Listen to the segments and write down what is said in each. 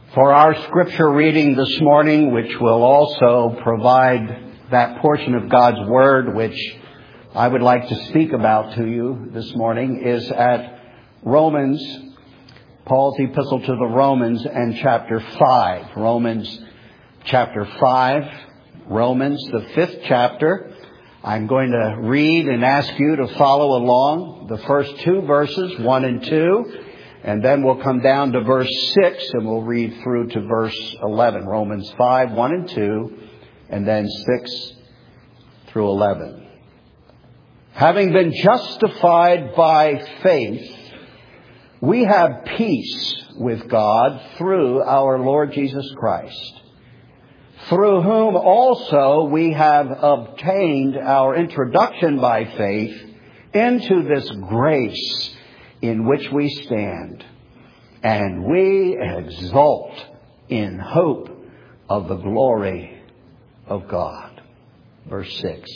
For our scripture reading this morning, which will also provide that portion of God's Word which I would like to speak about to you this morning, is at Romans, Paul's epistle to the Romans, and chapter 5. Romans chapter 5, Romans, the 5th chapter. I'm going to read and ask you to follow along the first two verses, 1 and 2. And then we'll come down to verse 6 and we'll read through to verse 11. Romans 5, 1 and 2, and then 6 through 11. Having been justified by faith, we have peace with God through our Lord Jesus Christ, through whom also we have obtained our introduction by faith into this grace in which we stand, and we exult in hope of the glory of God. Verse 6.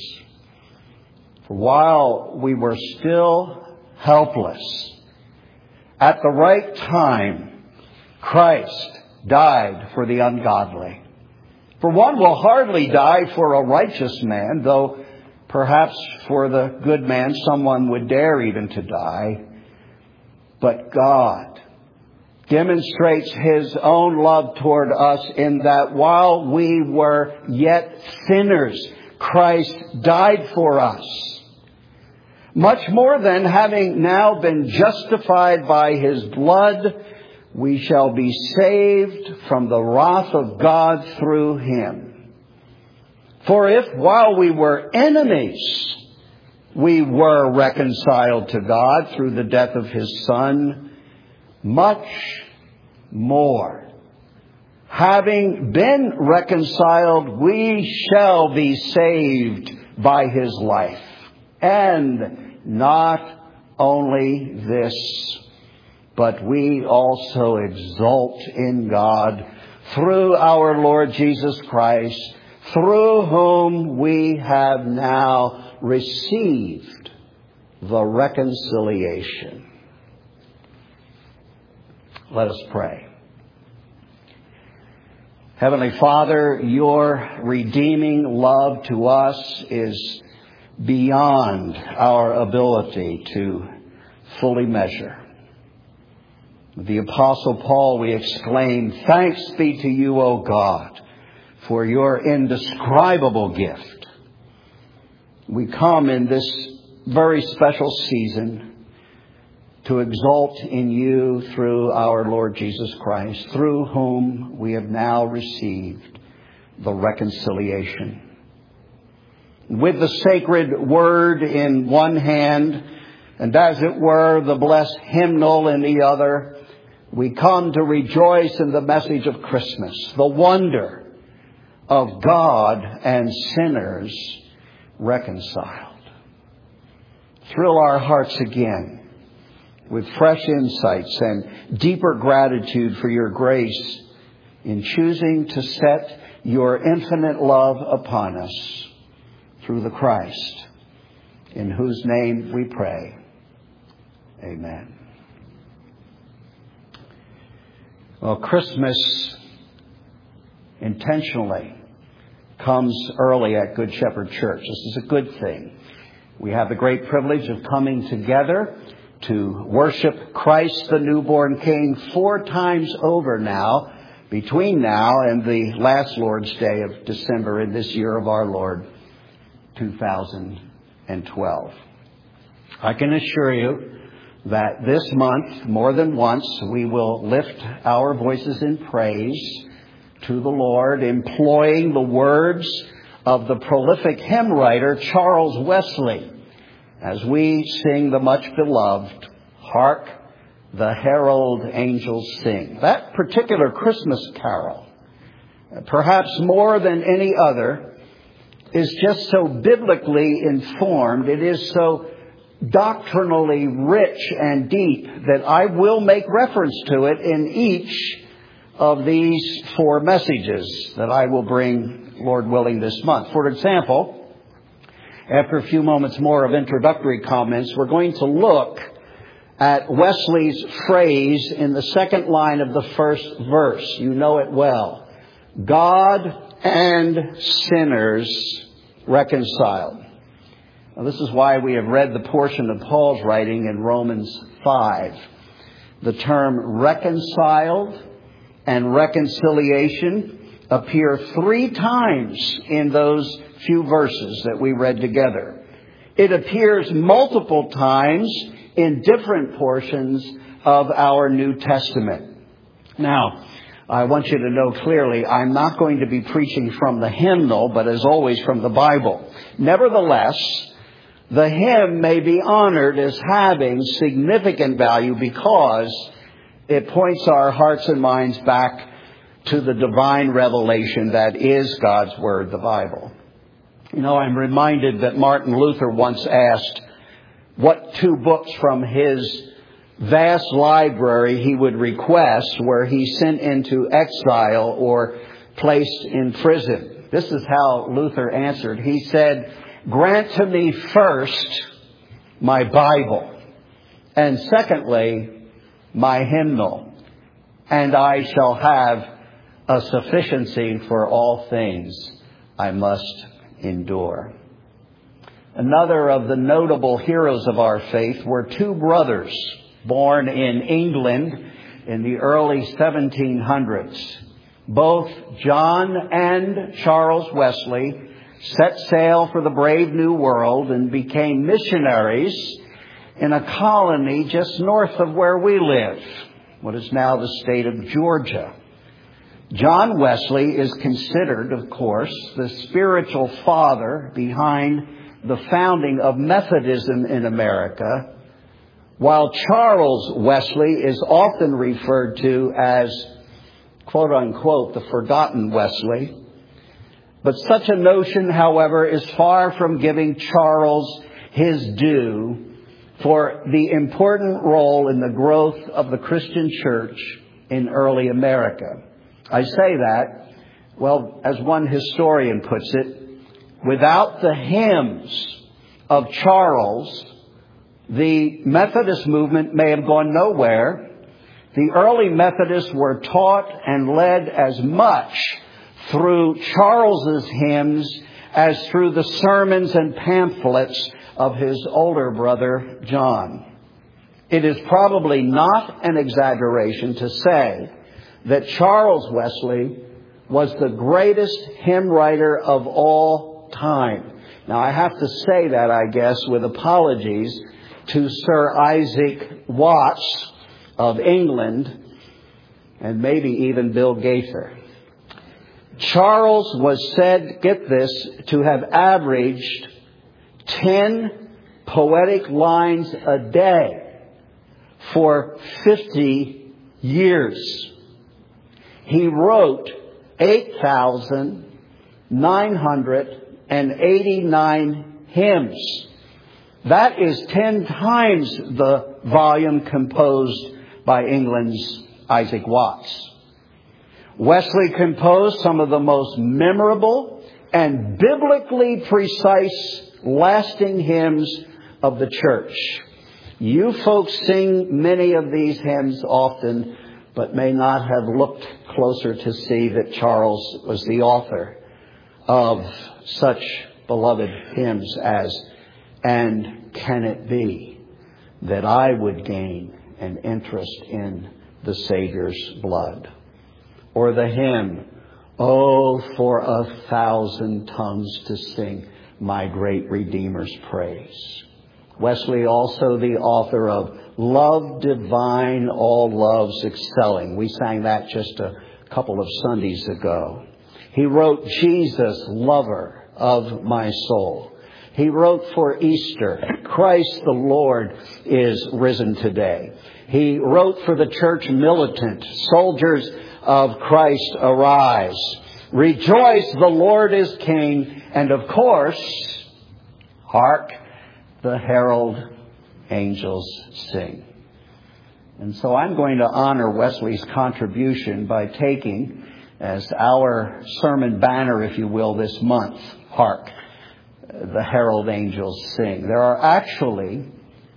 For while we were still helpless, at the right time, Christ died for the ungodly. For one will hardly die for a righteous man, though perhaps for the good man someone would dare even to die. But God demonstrates His own love toward us in that while we were yet sinners, Christ died for us. Much more than, having now been justified by His blood, we shall be saved from the wrath of God through Him. For if while we were enemies, we were reconciled to God through the death of His Son, much more, having been reconciled, we shall be saved by His life. And not only this, but we also exult in God through our Lord Jesus Christ, through whom we have now received the reconciliation. Let us pray. Heavenly Father, your redeeming love to us is beyond our ability to fully measure. With the Apostle Paul, we exclaim, "Thanks be to you, O God, for your indescribable gift." We come in this very special season to exult in you through our Lord Jesus Christ, through whom we have now received the reconciliation. With the sacred word in one hand, and as it were, the blessed hymnal in the other, we come to rejoice in the message of Christmas, the wonder of God and sinners reconciled. Thrill our hearts again with fresh insights and deeper gratitude for your grace in choosing to set your infinite love upon us through the Christ, in whose name we pray. Amen. Well, Christmas intentionally comes early at Good Shepherd Church. This is a good thing. We have the great privilege of coming together to worship Christ the newborn King 4 times over now, between now and the last Lord's Day of December in this year of our Lord, 2012. I can assure you that this month, more than once, we will lift our voices in praise to the Lord, employing the words of the prolific hymn writer Charles Wesley, as we sing the much beloved, "Hark, the Herald Angels Sing." That particular Christmas carol, perhaps more than any other, is just so biblically informed. It is so doctrinally rich and deep that I will make reference to it in each of these 4 messages that I will bring, Lord willing, this month. For example, after a few moments more of introductory comments, we're going to look at Wesley's phrase in the second line of the first verse. You know it well. God and sinners reconciled. Now, this is why we have read the portion of Paul's writing in Romans 5. The term reconciled and reconciliation appear 3 times in those few verses that we read together. It appears multiple times in different portions of our New Testament. Now, I want you to know clearly, I'm not going to be preaching from the hymnal, but as always from the Bible. Nevertheless, the hymn may be honored as having significant value because it points our hearts and minds back to the divine revelation that is God's Word, the Bible. You know, I'm reminded that Martin Luther once asked what 2 books from his vast library he would request were he sent into exile or placed in prison. This is how Luther answered. He said, "Grant to me first my Bible, and secondly my hymnal, and I shall have a sufficiency for all things I must endure." Another of the notable heroes of our faith were 2 brothers born in England in the early 1700s. Both John and Charles Wesley set sail for the brave new world and became missionaries in a colony just north of where we live, what is now the state of Georgia. John Wesley is considered, of course, the spiritual father behind the founding of Methodism in America, while Charles Wesley is often referred to as, quote unquote, the forgotten Wesley. But such a notion, however, is far from giving Charles his due for the important role in the growth of the Christian church in early America. I say that, well, as one historian puts it, without the hymns of Charles, the Methodist movement may have gone nowhere. The early Methodists were taught and led as much through Charles's hymns as through the sermons and pamphlets of his older brother, John. It is probably not an exaggeration to say that Charles Wesley was the greatest hymn writer of all time. Now, I have to say that, I guess, with apologies to Sir Isaac Watts of England and maybe even Bill Gaither. Charles was said, get this, to have averaged 10 poetic lines a day for 50 years. He wrote 8,989 hymns. That is 10 times the volume composed by England's Isaac Watts. Wesley composed some of the most memorable and biblically precise, lasting hymns of the church. You folks sing many of these hymns often, but may not have looked closer to see that Charles was the author of such beloved hymns as "And Can It Be That I Would Gain an Interest in the Savior's Blood?" Or the hymn, "Oh, for 1,000 tongues to sing my great Redeemer's praise." Wesley, also the author of "Love Divine, All Loves Excelling." We sang that just a couple of Sundays ago. He wrote "Jesus, Lover of My Soul." He wrote for Easter, "Christ the Lord is risen today." He wrote for the church militant, "Soldiers of Christ arise. Rejoice, the Lord is King." And of course, hark, the herald angels sing. And so I'm going to honor Wesley's contribution by taking as our sermon banner, if you will, this month, hark, the herald angels sing. There are actually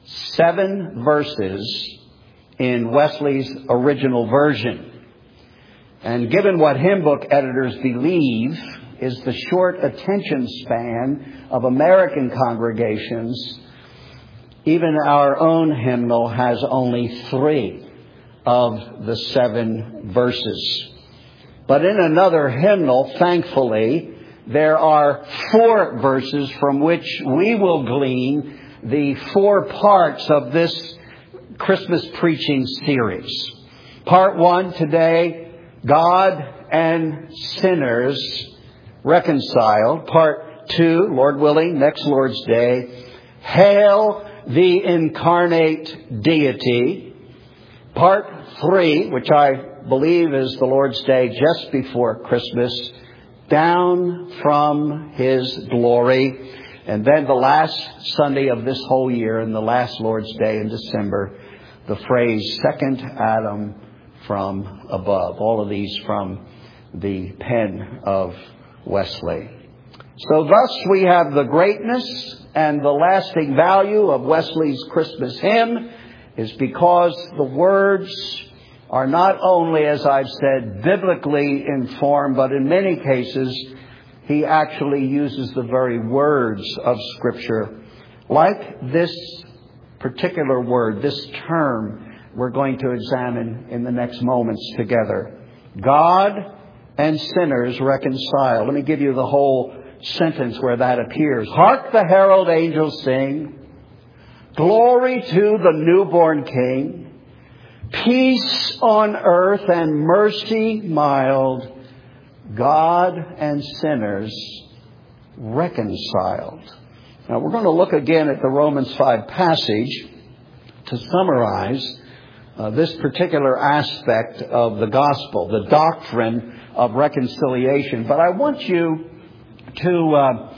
7 verses in Wesley's original version. And given what hymn book editors believe is the short attention span of American congregations, even our own hymnal has only 3 of the 7 verses. But in another hymnal, thankfully, there are 4 verses from which we will glean the 4 parts of this Christmas preaching series. Part 1 today, God and sinners reconciled. Part 2, Lord willing, next Lord's Day, Hail the incarnate deity. Part 3, which I believe is the Lord's Day just before Christmas, Down from His glory. And then the last Sunday of this whole year and the last Lord's Day in December, the phrase, Second Adam from above. All of these from the pen of Wesley. So thus we have the greatness and the lasting value of Wesley's Christmas hymn is because the words are not only, as I've said, biblically informed, but in many cases, he actually uses the very words of Scripture. Like this particular word, this term we're going to examine in the next moments together. God and sinners reconcile. Let me give you the whole sentence where that appears. Hark the herald angels sing. Glory to the newborn King. Peace on earth and mercy mild. God and sinners reconciled. Now we're going to look again at the Romans 5 passage to summarize this particular aspect of the gospel, the doctrine of reconciliation. But I want you to,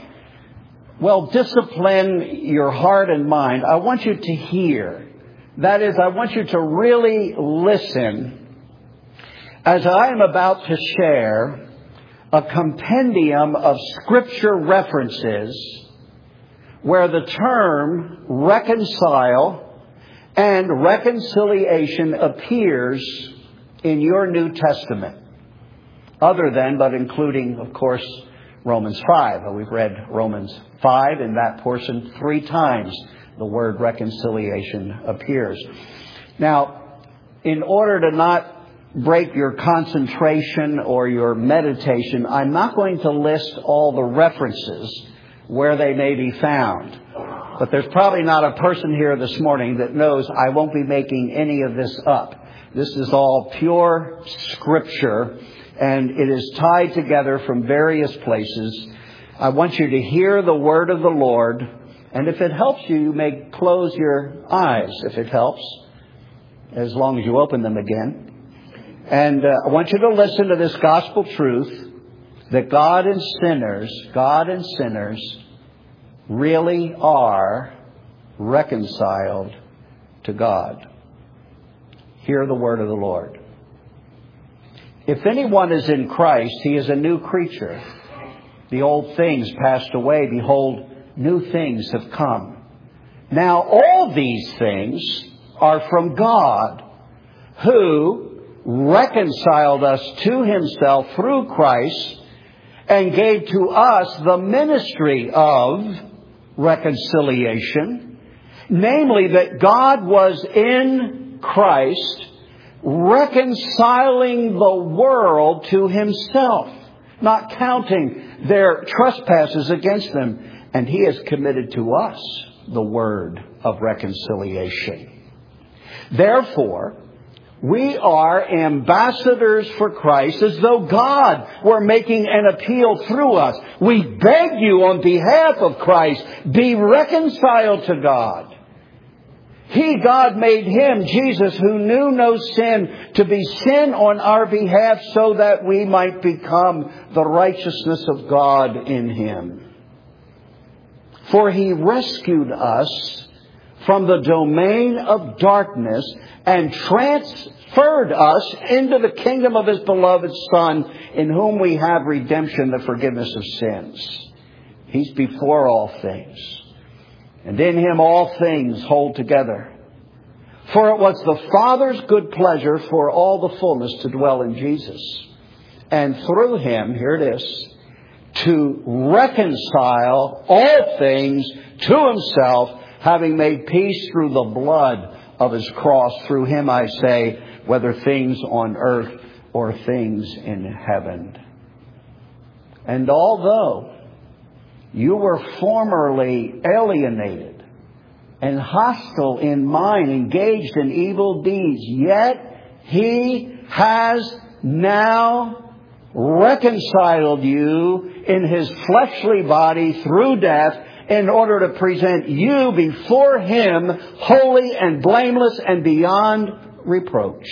discipline your heart and mind. I want you to hear. That is, I want you to really listen as I am about to share a compendium of Scripture references where the term reconcile and reconciliation appears in your New Testament. Other than, but including, of course, Romans 5. We've read Romans 5 in that portion 3 times. The word reconciliation appears. Now, in order to not break your concentration or your meditation, I'm not going to list all the references where they may be found. But there's probably not a person here this morning that knows I won't be making any of this up. This is all pure Scripture, and it is tied together from various places. I want you to hear the word of the Lord, and if it helps you, you may close your eyes, if it helps, as long as you open them again. And I want you to listen to this gospel truth that God and sinners really are reconciled to God. Hear the word of the Lord. If anyone is in Christ, he is a new creature. The old things passed away. Behold, new things have come. Now all these things are from God, who reconciled us to Himself through Christ and gave to us the ministry of reconciliation, namely that God was in Christ reconciling the world to Himself, not counting their trespasses against them. And He has committed to us the word of reconciliation. Therefore, we are ambassadors for Christ, as though God were making an appeal through us. We beg you on behalf of Christ, be reconciled to God. He, God, made Him, Jesus, who knew no sin, to be sin on our behalf so that we might become the righteousness of God in Him. For He rescued us from the domain of darkness and transferred us into the kingdom of His beloved Son, in whom we have redemption, the forgiveness of sins. He's before all things. And in Him all things hold together. For it was the Father's good pleasure for all the fullness to dwell in Jesus. And through Him, here it is, to reconcile all things to Himself, having made peace through the blood of His cross. Through Him, I say, whether things on earth or things in heaven. And although you were formerly alienated and hostile in mind, engaged in evil deeds, yet He has now reconciled you in His fleshly body through death, in order to present you before Him holy and blameless and beyond reproach.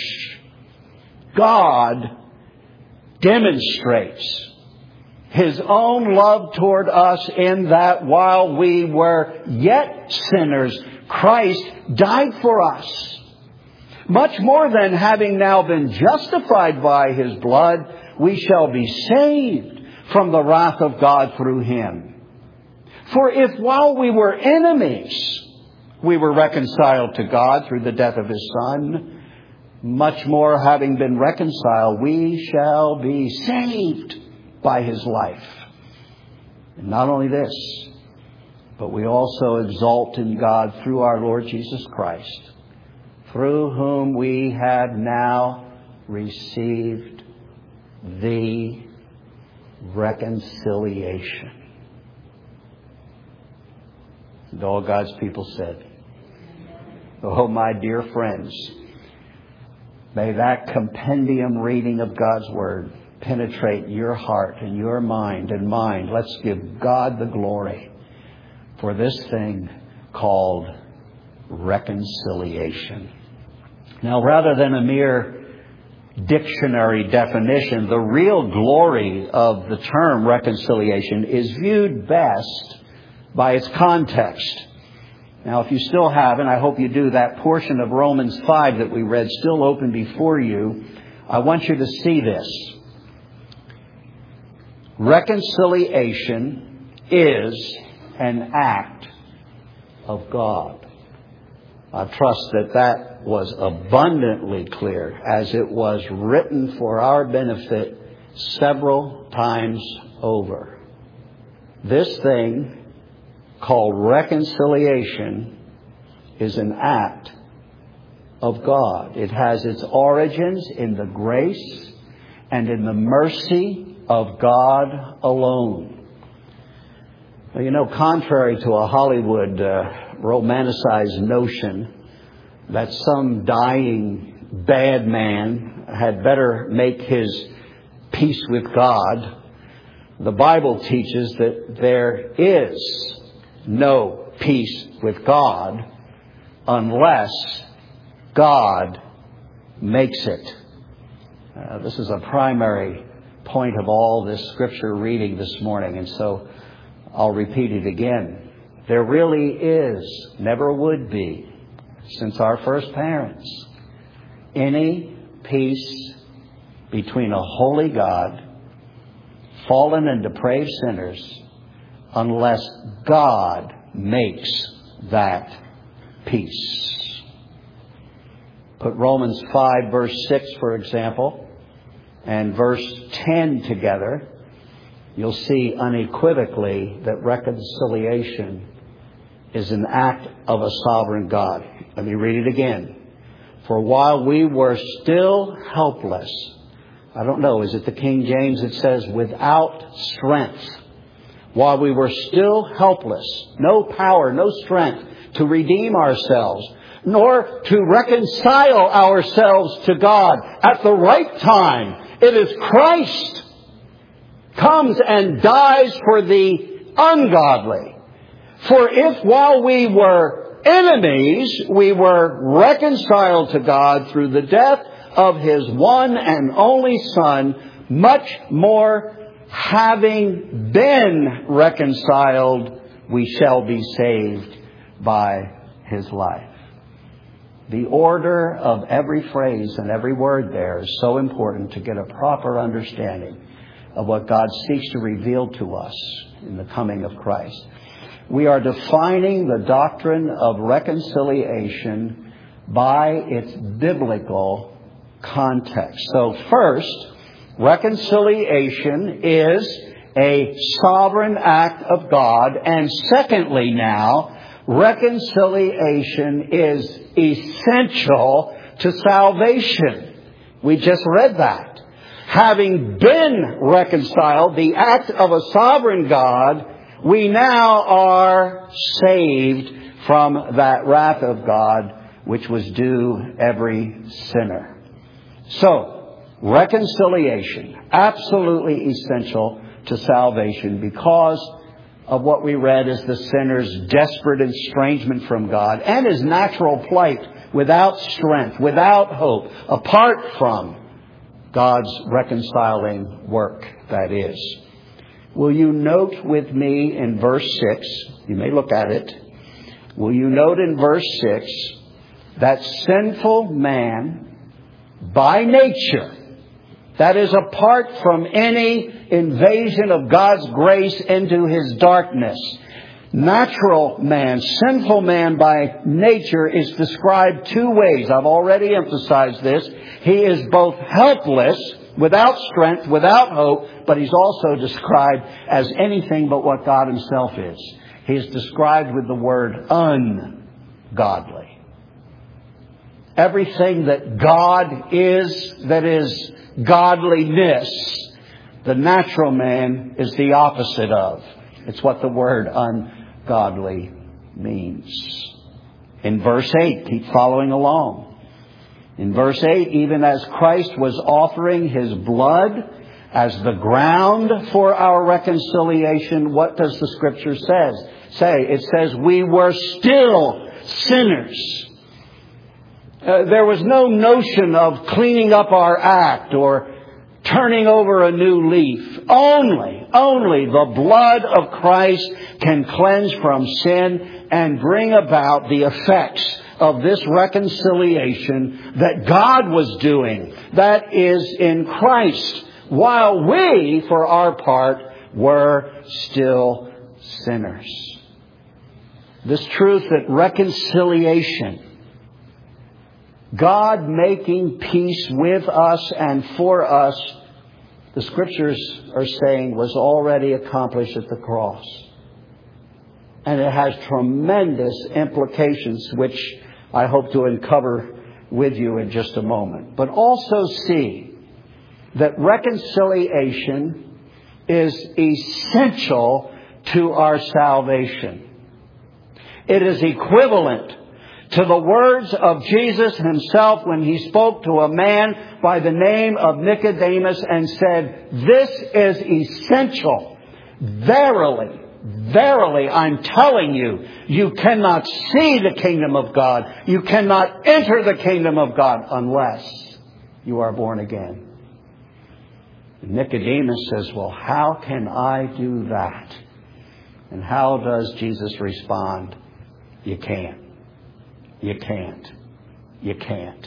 God demonstrates His own love toward us in that while we were yet sinners, Christ died for us. Much more than having now been justified by His blood, we shall be saved from the wrath of God through Him. For if while we were enemies, we were reconciled to God through the death of His Son, much more having been reconciled, we shall be saved by His life. And not only this, but we also exult in God through our Lord Jesus Christ, through whom we have now received the reconciliation. And all God's people said, oh, my dear friends, may that compendium reading of God's Word penetrate your heart and your mind and mine. Let's give God the glory for this thing called reconciliation. Now, rather than a mere dictionary definition, the real glory of the term reconciliation is viewed best by its context. Now, if you still haven't, I hope you do, that portion of Romans 5 that we read still open before you. I want you to see this. Reconciliation is an act of God. I trust that that was abundantly clear as it was written for our benefit several times over. This thing called reconciliation is an act of God. It has its origins in the grace and in the mercy of God alone. Well, you know, contrary to a Hollywood romanticized notion that some dying bad man had better make his peace with God, the Bible teaches that there is no peace with God unless God makes it. This is a primary point of all this scripture reading this morning, and so I'll repeat it again. There really is, never would be, since our first parents, any peace between a holy God, fallen and depraved sinners, unless God makes that peace. Put Romans 5 verse 6, for example, and verse 10 together. You'll see unequivocally that reconciliation is an act of a sovereign God. Let me read it again. For while we were still helpless, I don't know, is it the King James that says without strength? While we were still helpless, no power, no strength to redeem ourselves, nor to reconcile ourselves to God at the right time, it is Christ comes and dies for the ungodly. For if while we were enemies, we were reconciled to God through the death of His one and only Son, much more having been reconciled, we shall be saved by His life. The order of every phrase and every word there is so important to get a proper understanding of what God seeks to reveal to us in the coming of Christ. we are defining the doctrine of reconciliation by its biblical context. So first, reconciliation is a sovereign act of God. And secondly now, reconciliation is essential to salvation. We just read that. Having been reconciled, the act of a sovereign God, we now are saved from that wrath of God which was due every sinner. So, reconciliation, absolutely essential to salvation because of what we read as the sinner's desperate estrangement from God and his natural plight without strength, without hope, apart from God's reconciling work, that is. Will you note with me in verse 6, you may look at it, will you note in verse 6 that sinful man by nature, that is apart from any invasion of God's grace into his darkness, natural man, sinful man by nature is described two ways. I've already emphasized this. He is both helpless, without strength, without hope, but he's also described as anything but what God himself is. He is described with the word ungodly. Everything that God is, that is godliness, the natural man is the opposite of. It's what the word ungodly means. In verse 8, keep following along. In verse 8, even as Christ was offering his blood as the ground for our reconciliation, what does the Scripture say? It says, we were still sinners. There was no notion of cleaning up our act or turning over a new leaf. Only the blood of Christ can cleanse from sin and bring about the effects of this reconciliation that God was doing. That is in Christ. While we, for our part, were still sinners. This truth that reconciliation, God making peace with us and for us, the Scriptures are saying was already accomplished at the cross. And it has tremendous implications, which I hope to uncover with you in just a moment. But also see that reconciliation is essential to our salvation. It is equivalent to the words of Jesus himself when he spoke to a man by the name of Nicodemus and said, this is essential. Verily, verily, I'm telling you, you cannot see the kingdom of God. You cannot enter the kingdom of God unless you are born again. And Nicodemus says, well, how can I do that? And how does Jesus respond? You can't. You can't. You can't.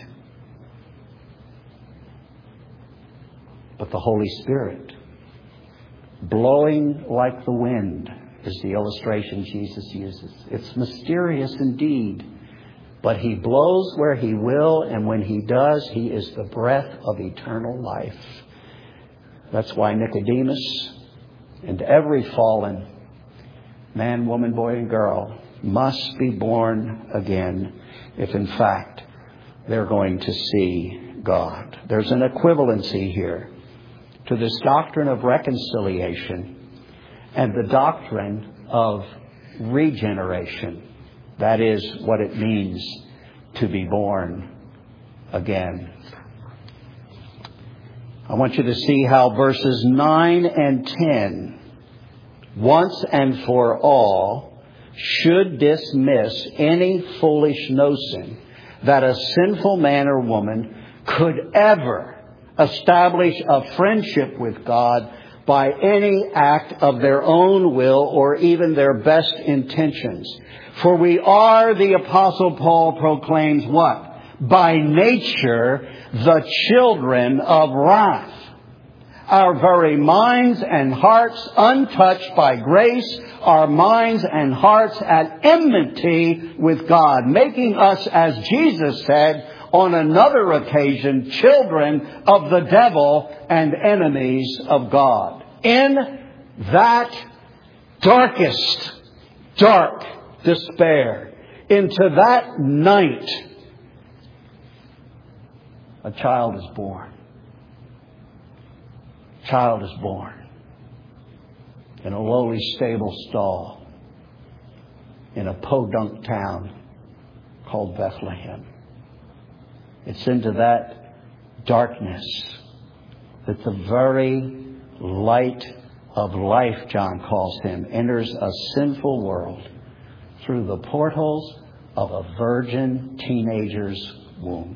But the Holy Spirit, blowing like the wind, is the illustration Jesus uses. It's mysterious indeed. But he blows where he will, and when he does, he is the breath of eternal life. That's why Nicodemus and every fallen man, woman, boy, and girl must be born again if in fact they're going to see God. There's an equivalency here to this doctrine of reconciliation and the doctrine of regeneration. That is what it means to be born again. I want you to see how verses 9 and 10, once and for all, should dismiss any foolish notion that a sinful man or woman could ever establish a friendship with God by any act of their own will or even their best intentions. For we are, the Apostle Paul proclaims, what? By nature, the children of wrath. our very minds and hearts untouched by grace, our minds and hearts at enmity with God, making us, as Jesus said on another occasion, children of the devil and enemies of God. In that darkest, dark despair, into that night, a child is born. A child is born in a lowly stable stall in a podunk town called Bethlehem. It's into that darkness that the very light of life, John calls him, enters a sinful world through the portals of a virgin teenager's womb.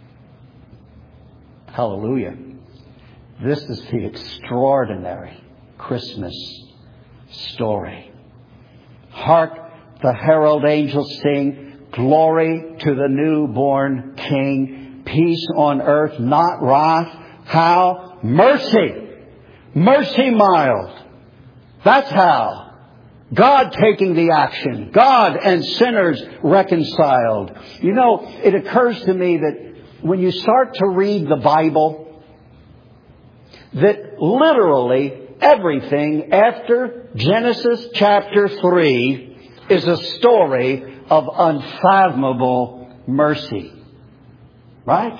Hallelujah. This is the extraordinary Christmas story. Hark, the herald angels sing, glory to the newborn King, peace on earth, not wrath. How? Mercy. Mercy mild. That's how. God taking the action. God and sinners reconciled. You know, it occurs to me that when you start to read the Bible, that literally everything after Genesis chapter 3 is a story of unfathomable mercy. Right?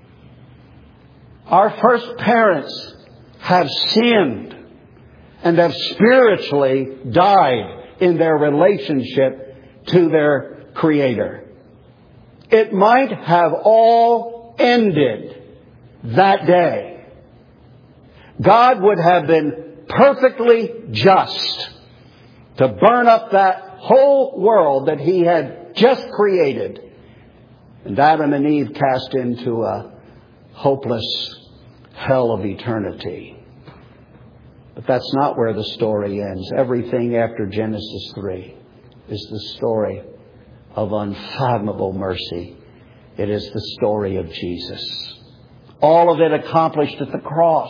Our first parents have sinned and have spiritually died in their relationship to their Creator. It might have all ended that day. God would have been perfectly just to burn up that whole world that He had just created, and Adam and Eve cast into a hopeless hell of eternity. But that's not where the story ends. Everything after Genesis 3 is the story of unfathomable mercy. It is the story of Jesus. All of it accomplished at the cross.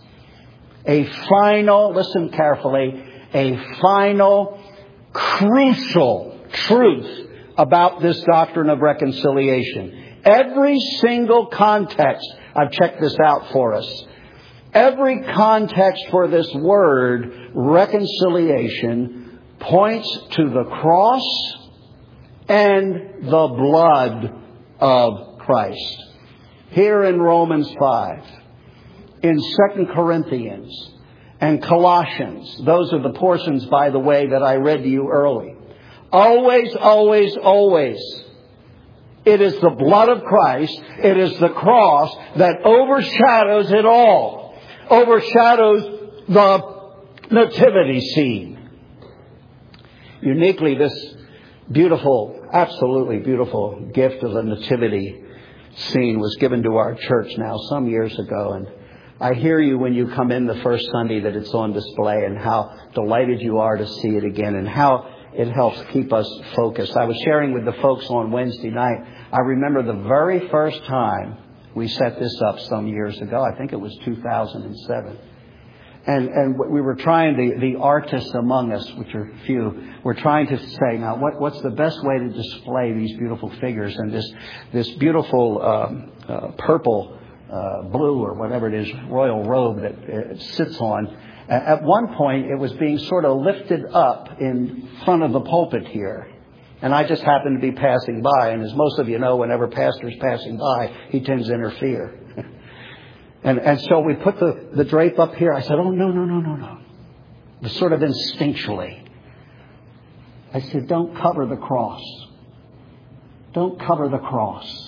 A final, listen carefully, a final crucial truth about this doctrine of reconciliation. Every single context, I've checked this out for us. Every context for this word, reconciliation, points to the cross and the blood of Christ. Here in Romans 5, in 2 Corinthians and Colossians, those are the portions, by the way, that I read to you early. Always, always, always, it is the blood of Christ, it is the cross that overshadows it all. Overshadows the nativity scene. Uniquely, this beautiful, absolutely beautiful gift of the nativity scene was given to our church now some years ago. And I hear you when you come in the first Sunday that it's on display, and how delighted you are to see it again, and how it helps keep us focused. I was sharing with the folks on Wednesday night. I remember the very first time we set this up some years ago. I think it was 2007. And we were trying, the artists among us, which are few, were trying to say, now, what's the best way to display these beautiful figures and this beautiful purple, blue, or whatever it is, royal robe that it sits on. At one point, it was being sort of lifted up in front of the pulpit here. And I just happened to be passing by. And as most of you know, whenever pastor's passing by, he tends to interfere. And so we put the drape up here. I said, oh, no. Just sort of instinctually. I said, don't cover the cross. Don't cover the cross.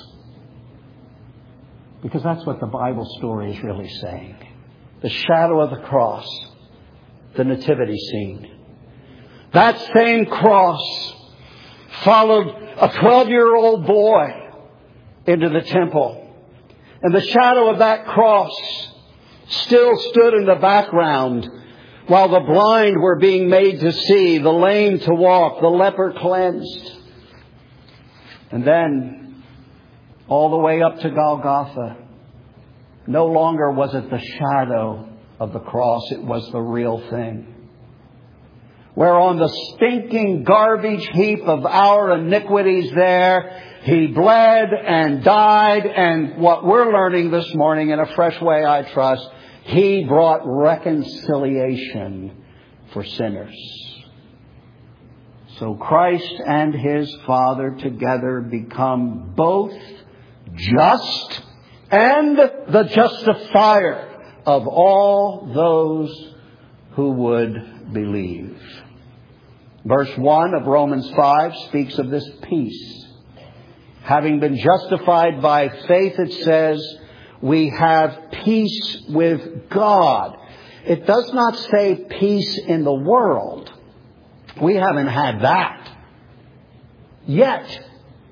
Because that's what the Bible story is really saying. The shadow of the cross. The nativity scene. That same cross followed a 12-year-old boy into the temple. And the shadow of that cross still stood in the background while the blind were being made to see, the lame to walk, the leper cleansed. And then all the way up to Golgotha, no longer was it the shadow of the cross. It was the real thing. Where on the stinking garbage heap of our iniquities there, He bled and died, and what we're learning this morning in a fresh way, I trust, He brought reconciliation for sinners. So Christ and His Father together become both just and the justifier of all those who would believe. Verse 1 of Romans 5 speaks of this peace. Having been justified by faith, it says, we have peace with God. It does not say peace in the world. We haven't had that yet.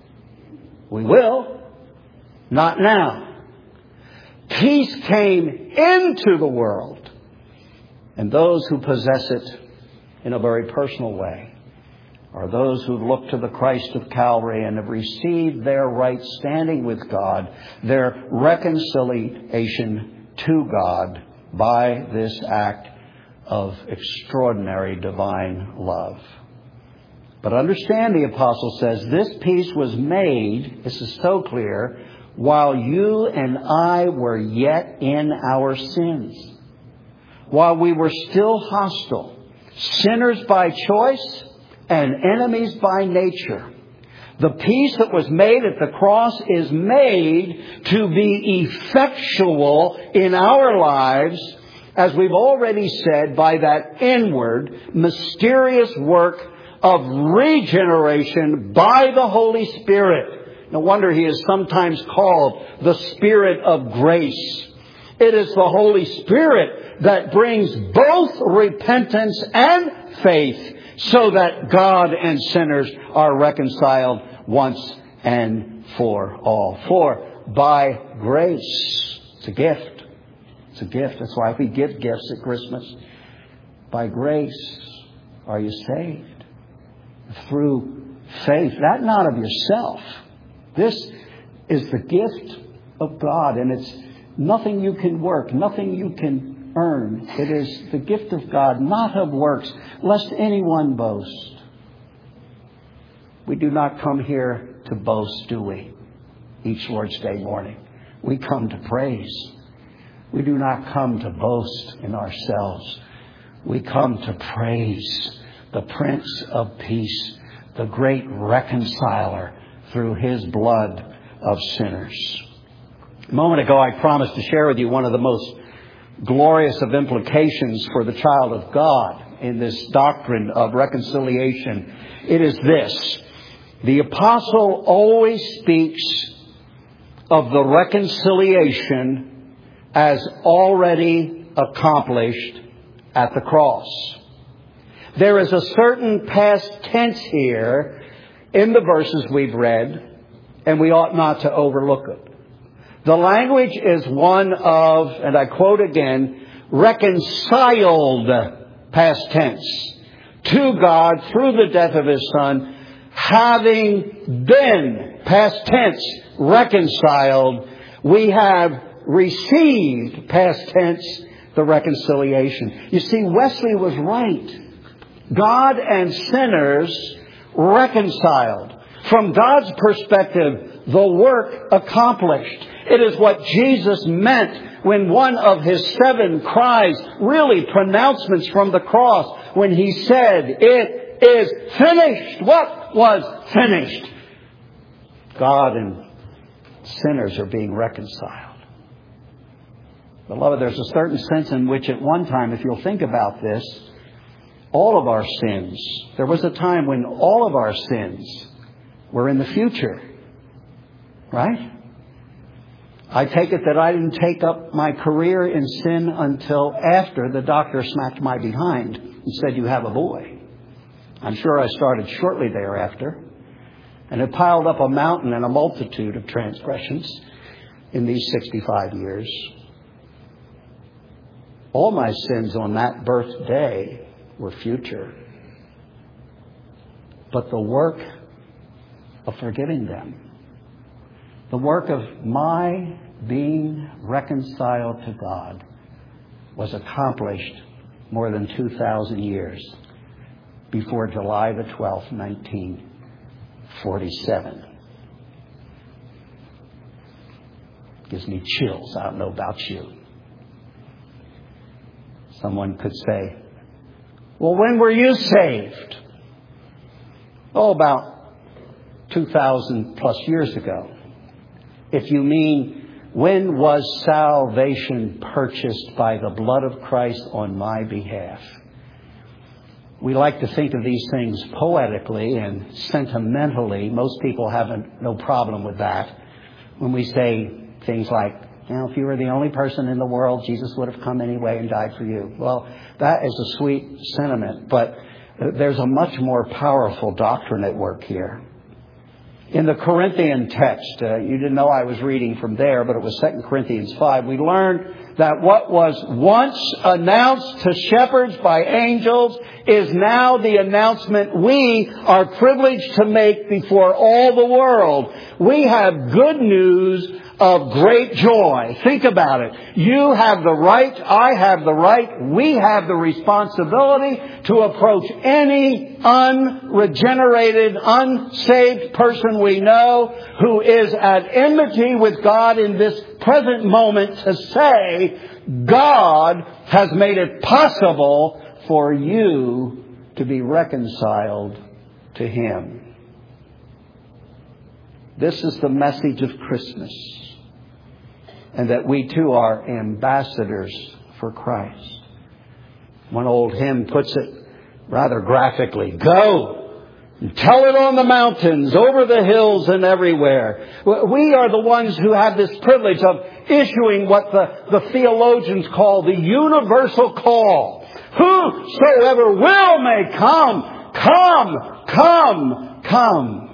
We will. Not now. Peace came into the world. And those who possess it in a very personal way are those who look to the Christ of Calvary and have received their right standing with God, their reconciliation to God by this act of extraordinary divine love. But understand, the apostle says, this peace was made, this is so clear, while you and I were yet in our sins. While we were still hostile, sinners by choice and enemies by nature. The peace that was made at the cross is made to be effectual in our lives, as we've already said, by that inward, mysterious work of regeneration by the Holy Spirit. No wonder He is sometimes called the Spirit of grace. It is the Holy Spirit that brings both repentance and faith so that God and sinners are reconciled once and for all. For by grace, it's a gift. It's a gift. That's why we give gifts at Christmas. By grace are you saved. Through faith. That not of yourself. This is the gift of God. And it's nothing you can work. Nothing you can earn. It is the gift of God, not of works, lest anyone boast. We do not come here to boast, do we? Each Lord's Day morning. We come to praise. We do not come to boast in ourselves. We come to praise the Prince of Peace, the great reconciler through His blood of sinners. A moment ago, I promised to share with you one of the most glorious of implications for the child of God in this doctrine of reconciliation. It is this. The apostle always speaks of the reconciliation as already accomplished at the cross. There is a certain past tense here in the verses we've read, and we ought not to overlook it. The language is one of, and I quote again, reconciled, past tense, to God through the death of His Son, having been, past tense, reconciled, we have received, past tense, the reconciliation. You see, Wesley was right. God and sinners reconciled. From God's perspective, the work accomplished. It is what Jesus meant when one of His 7 cries, really pronouncements from the cross, when He said, "It is finished." What was finished? God and sinners are being reconciled. Beloved, there's a certain sense in which at one time, if you'll think about this, all of our sins, there was a time when all of our sins were in the future. Right? I take it that I didn't take up my career in sin until after the doctor smacked my behind and said, "You have a boy." I'm sure I started shortly thereafter. And it piled up a mountain and a multitude of transgressions in these 65 years. All my sins on that birthday were future. But the work of forgiving them, the work of my being reconciled to God, was accomplished more than 2,000 years before July the 12th, 1947. Gives me chills. I don't know about you. Someone could say, well, when were you saved? Oh, about 2,000 plus years ago. If you mean, when was salvation purchased by the blood of Christ on my behalf? We like to think of these things poetically and sentimentally. Most people have no problem with that. When we say things like, if you were the only person in the world, Jesus would have come anyway and died for you. Well, that is a sweet sentiment, but there's a much more powerful doctrine at work here. In the Corinthian text, you didn't know I was reading from there, but it was 2 Corinthians 5. We learned that what was once announced to shepherds by angels is now the announcement we are privileged to make before all the world. We have good news of great joy. Think about it. You have the right, I have the right, we have the responsibility to approach any unregenerated, unsaved person we know who is at enmity with God in this present moment to say, God has made it possible for you to be reconciled to Him. This is the message of Christmas. And that we too are ambassadors for Christ. One old hymn puts it rather graphically. Go and tell it on the mountains, over the hills and everywhere. We are the ones who have this privilege of issuing what the theologians call the universal call. Whosoever will may come, come, come, come.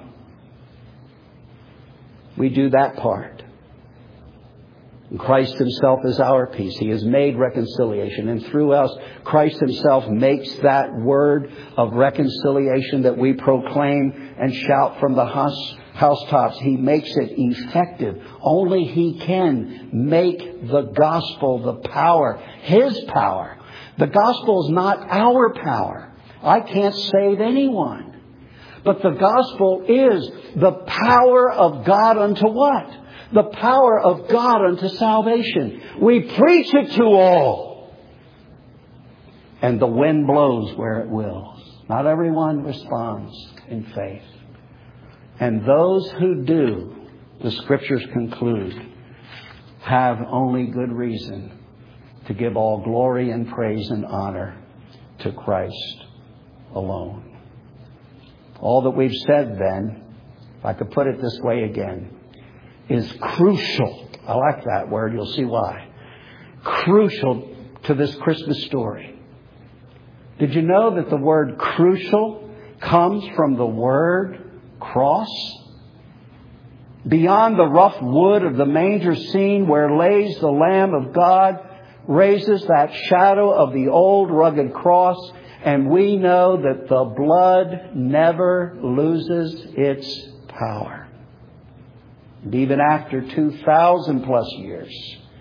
We do that part. And Christ Himself is our peace. He has made reconciliation. And through us, Christ Himself makes that word of reconciliation that we proclaim and shout from the housetops. He makes it effective. Only He can make the gospel the power. His power. The gospel is not our power. I can't save anyone. But the gospel is the power of God unto what? The power of God unto salvation. We preach it to all. And the wind blows where it wills. Not everyone responds in faith. And those who do, the Scriptures conclude, have only good reason to give all glory and praise and honor to Christ alone. All that we've said then, if I could put it this way again, is crucial. I like that word. You'll see why. Crucial to this Christmas story. Did you know that the word crucial comes from the word cross? Beyond the rough wood of the manger scene where lays the Lamb of God raises that shadow of the old rugged cross, and we know that the blood never loses its power. And even after 2,000 plus years,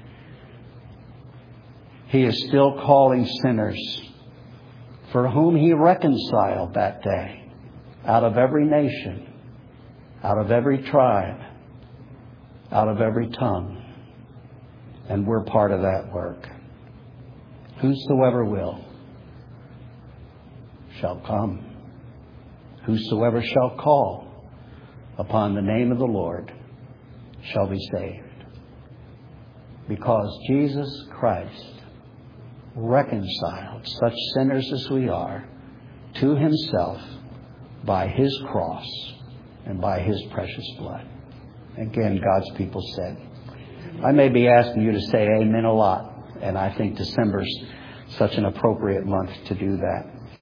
He is still calling sinners for whom He reconciled that day out of every nation, out of every tribe, out of every tongue. And we're part of that work. Whosoever will shall come. Whosoever shall call upon the name of the Lord shall be saved. Because Jesus Christ reconciled such sinners as we are to Himself by His cross and by His precious blood. Again, God's people said. I may be asking you to say amen a lot, and I think December's such an appropriate month to do that.